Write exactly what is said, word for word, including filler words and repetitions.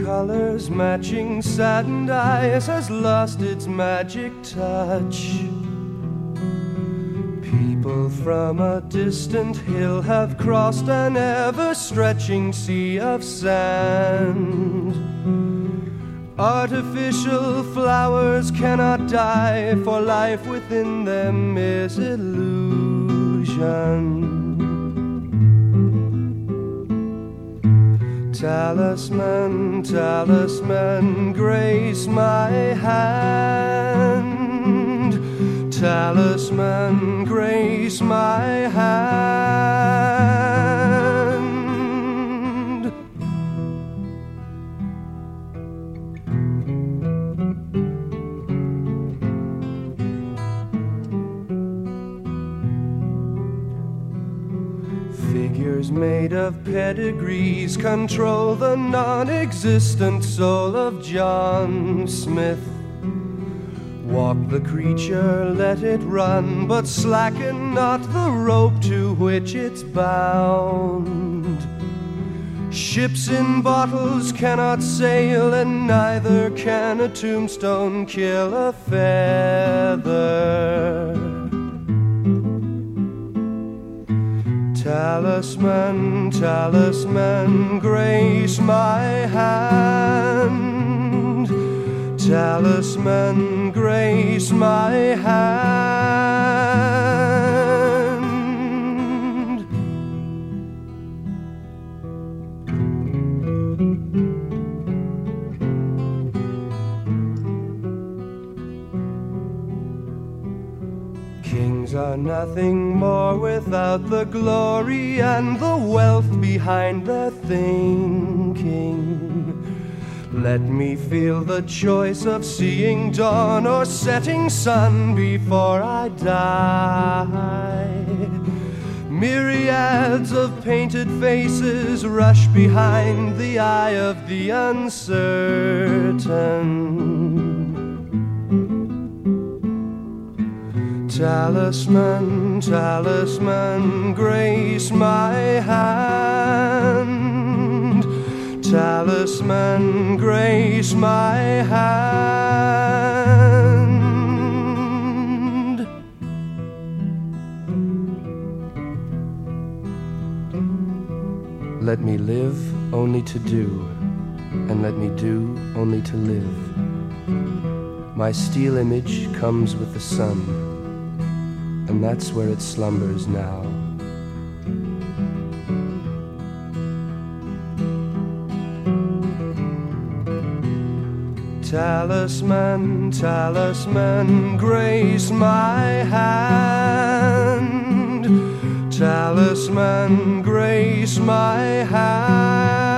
colors matching saddened eyes has lost its magic touch. People from a distant hill have crossed an ever-stretching sea of sand. Artificial flowers cannot die, for life within them is illusion. Talisman, talisman, grace my hand. Talisman, grace my hand. Figures made of pedigrees control the non-existent soul of John Smith. Walk the creature, let it run, but slacken not the rope to which it's bound. Ships in bottles cannot sail, and neither can a tombstone kill a feather. Talisman, talisman, grace my hand. Talisman, grace my hand. Kings are nothing more without the glory and the wealth behind their thinking. Let me feel the choice of seeing dawn or setting sun before I die. Myriads of painted faces rush behind the eye of the uncertain. Talisman, talisman, grace my hand. Talisman, grace my hand. Let me live only to do, and let me do only to live. My steel image comes with the sun, and that's where it slumbers now. Talisman, talisman, grace my hand. Talisman, grace my hand.